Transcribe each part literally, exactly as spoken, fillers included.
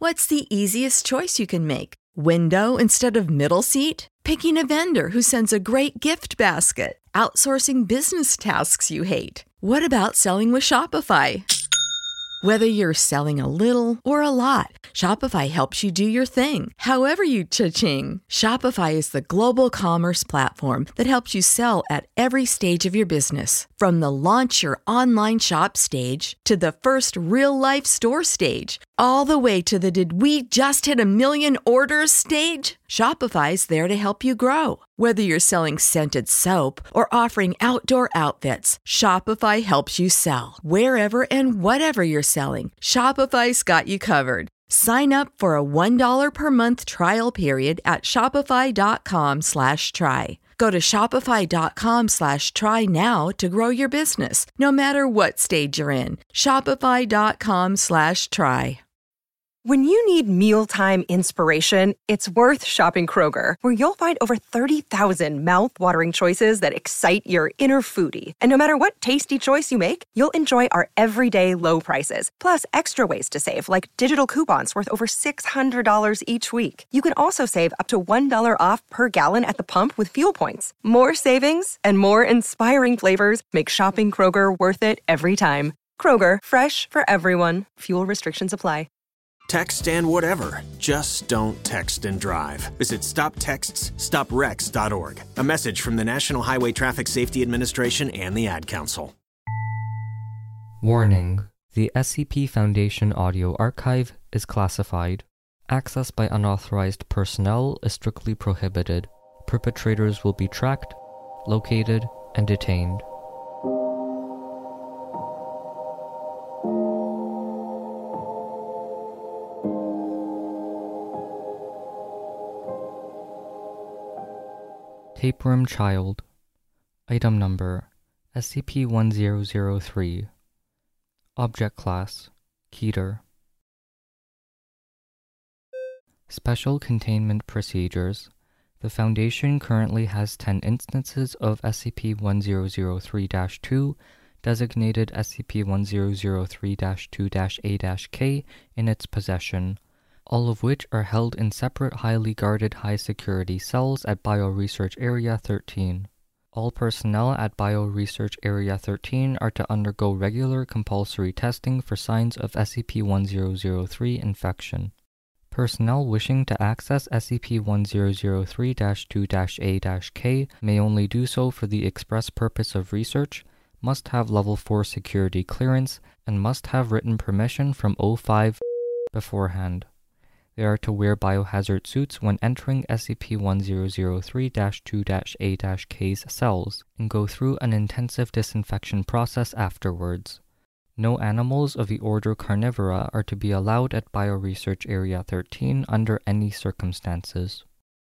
What's the easiest choice you can make? Window instead of middle seat? Picking a vendor who sends a great gift basket? Outsourcing business tasks you hate? What about selling with Shopify? Whether you're selling a little or a lot, Shopify helps you do your thing, however you cha-ching. Shopify is the global commerce platform that helps you sell at every stage of your business. From the launch your online shop stage to the first real-life store stage, all the way to the did we just hit a million orders stage. Shopify's there to help you grow. Whether you're selling scented soap or offering outdoor outfits, Shopify helps you sell. Wherever and whatever you're selling, Shopify's got you covered. Sign up for a one dollar per month trial period at shopify.com slash try. Go to shopify.com slash try now to grow your business, no matter what stage you're in. Shopify.com slash try. When you need mealtime inspiration, it's worth shopping Kroger, where you'll find over thirty thousand mouth-watering choices that excite your inner foodie. And no matter what tasty choice you make, you'll enjoy our everyday low prices, plus extra ways to save, like digital coupons worth over six hundred dollars each week. You can also save up to one dollar off per gallon at the pump with fuel points. More savings and more inspiring flavors make shopping Kroger worth it every time. Kroger, fresh for everyone. Fuel restrictions apply. Text and whatever. Just don't text and drive. Visit stop texts stop wrecks dot org. A message from the National Highway Traffic Safety Administration and the Ad Council. Warning. The S C P Foundation audio archive is classified. Access by unauthorized personnel is strictly prohibited. Perpetrators will be tracked, located, and detained. Tapeworm Child. Item Number S C P one zero zero three. Object Class Keter. Special Containment Procedures. The Foundation currently has ten instances of S C P one zero zero three dash two, designated S C P one zero zero three dash two dash A dash K, in its possession, all of which are held in separate highly guarded high-security cells at Bioresearch Area thirteen. All personnel at Bioresearch Area thirteen are to undergo regular compulsory testing for signs of S C P one zero zero three infection. Personnel wishing to access S C P one zero zero three dash two dash A dash K may only do so for the express purpose of research, must have Level four security clearance, and must have written permission from O five beforehand. They are to wear biohazard suits when entering S C P one zero zero three dash two dash A dash K's cells, and go through an intensive disinfection process afterwards. No animals of the order Carnivora are to be allowed at Bioresearch Area thirteen under any circumstances.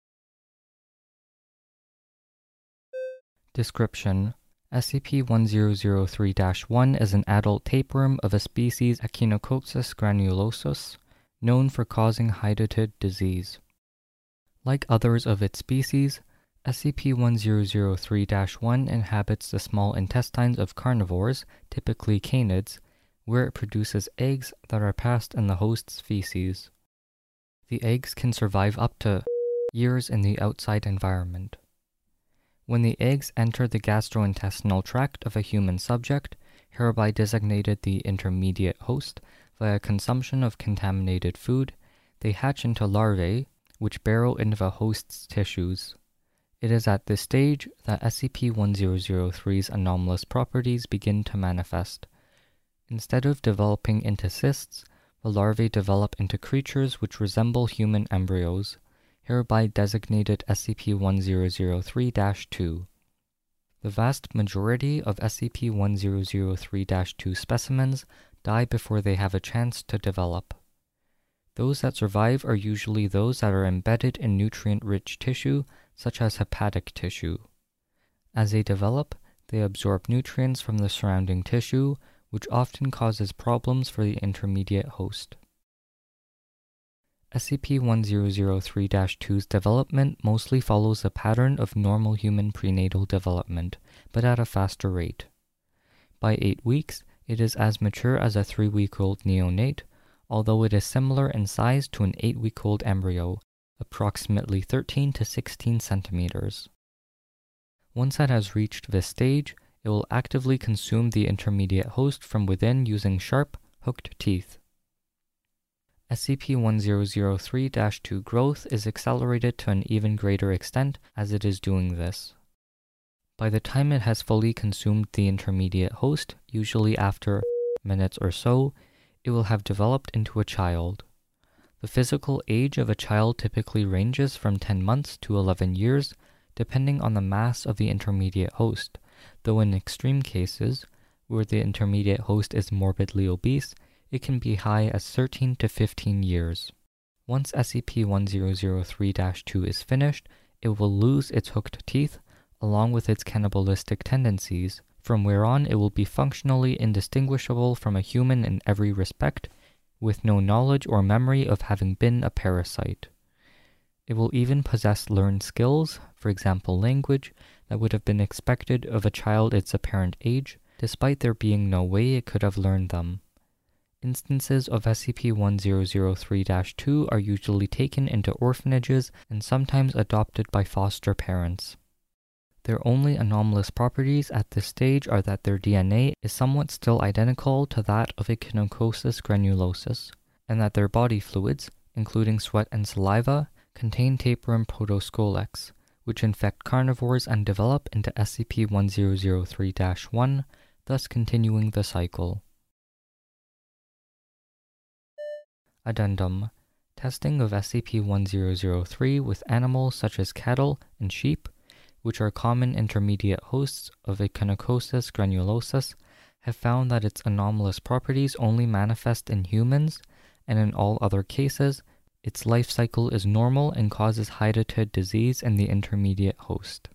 Description: S C P one zero zero three dash one is an adult tapeworm of a species Echinococcus granulosus, known for causing hydatid disease. Like others of its species, S C P one zero zero three dash one inhabits the small intestines of carnivores, typically canids, where it produces eggs that are passed in the host's feces. The eggs can survive up to years in the outside environment. When the eggs enter the gastrointestinal tract of a human subject, hereby designated the intermediate host, via consumption of contaminated food, they hatch into larvae, which burrow into the host's tissues. It is at this stage that S C P one zero zero three's anomalous properties begin to manifest. Instead of developing into cysts, the larvae develop into creatures which resemble human embryos, hereby designated S C P one zero zero three dash two. The vast majority of S C P one zero zero three dash two specimens die before they have a chance to develop. Those that survive are usually those that are embedded in nutrient-rich tissue, such as hepatic tissue. As they develop, they absorb nutrients from the surrounding tissue, which often causes problems for the intermediate host. S C P one zero zero three dash two's development mostly follows a pattern of normal human prenatal development, but at a faster rate. By eight weeks, it is as mature as a three-week-old neonate, although it is similar in size to an eight-week-old embryo, approximately thirteen to sixteen centimeters. Once it has reached this stage, it will actively consume the intermediate host from within using sharp, hooked teeth. S C P one zero zero three dash two growth is accelerated to an even greater extent as it is doing this. By the time it has fully consumed the intermediate host, usually after minutes or so, it will have developed into a child. The physical age of a child typically ranges from ten months to eleven years, depending on the mass of the intermediate host, though in extreme cases, where the intermediate host is morbidly obese, it can be high as thirteen to fifteen years. Once S C P one zero zero three dash two is finished, it will lose its hooked teeth, along with its cannibalistic tendencies, from where on it will be functionally indistinguishable from a human in every respect, with no knowledge or memory of having been a parasite. It will even possess learned skills, for example language, that would have been expected of a child its apparent age, despite there being no way it could have learned them. Instances of S C P one zero zero three dash two are usually taken into orphanages and sometimes adopted by foster parents. Their only anomalous properties at this stage are that their D N A is somewhat still identical to that of Echinococcus granulosus, and that their body fluids, including sweat and saliva, contain tapeworm protoscolex, which infect carnivores and develop into S C P one zero zero three dash one, thus continuing the cycle. Addendum. Testing of S C P one zero zero three with animals such as cattle and sheep, which are common intermediate hosts of Echinococcus granulosus, have found that its anomalous properties only manifest in humans, and in all other cases, its life cycle is normal and causes hydatid disease in the intermediate host.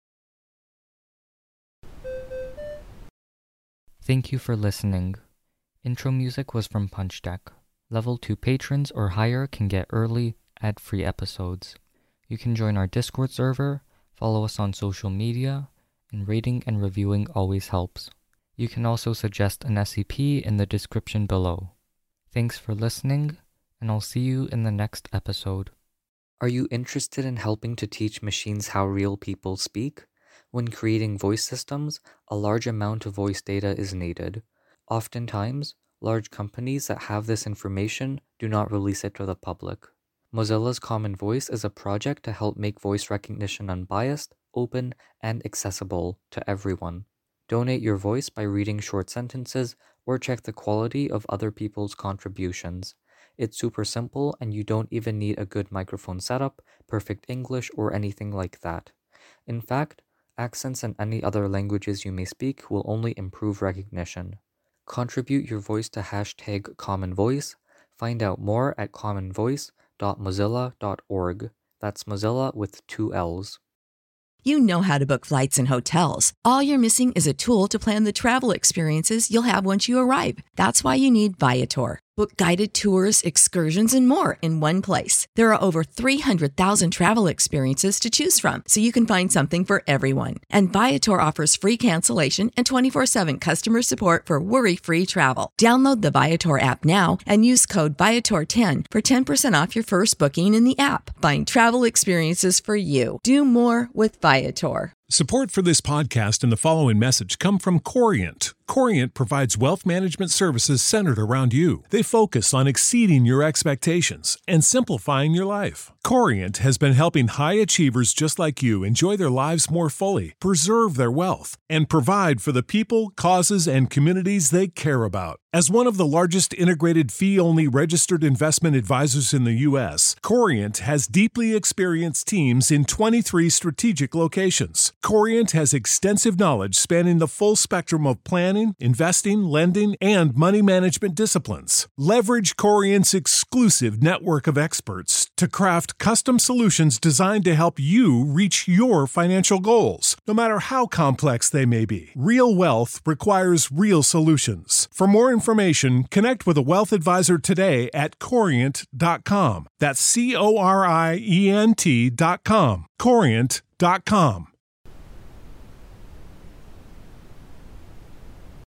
Thank you for listening. Intro music was from Punch Deck. Level two patrons or higher can get early, ad-free episodes. You can join our Discord server, follow us on social media, and rating and reviewing always helps. You can also suggest an S C P in the description below. Thanks for listening, and I'll see you in the next episode. Are you interested in helping to teach machines how real people speak? When creating voice systems, a large amount of voice data is needed. Oftentimes, large companies that have this information do not release it to the public. Mozilla's Common Voice is a project to help make voice recognition unbiased, open, and accessible to everyone. Donate your voice by reading short sentences or check the quality of other people's contributions. It's super simple and you don't even need a good microphone setup, perfect English, or anything like that. In fact, accents in any other languages you may speak will only improve recognition. Contribute your voice to hashtag Common Voice. Find out more at common voice dot mozilla dot org. That's Mozilla with two L's. You know how to book flights and hotels. All you're missing is a tool to plan the travel experiences you'll have once you arrive. That's why you need Viator. Book guided tours, excursions, and more in one place. There are over three hundred thousand travel experiences to choose from, so you can find something for everyone. And Viator offers free cancellation and twenty-four seven customer support for worry-free travel. Download the Viator app now and use code Viator ten for ten percent off your first booking in the app. Find travel experiences for you. Do more with Viator. Support for this podcast and the following message come from Corient. Corient provides wealth management services centered around you. They focus on exceeding your expectations and simplifying your life. Corient has been helping high achievers just like you enjoy their lives more fully, preserve their wealth, and provide for the people, causes, and communities they care about. As one of the largest integrated fee-only registered investment advisors in the U S, Corient has deeply experienced teams in twenty-three strategic locations. Corient has extensive knowledge spanning the full spectrum of planning, investing, lending, and money management disciplines. Leverage Corient's exclusive network of experts to craft custom solutions designed to help you reach your financial goals, no matter how complex they may be. Real wealth requires real solutions. For more information, connect with a wealth advisor today at corient dot com. That's C O R I E N T dot com. corient dot com.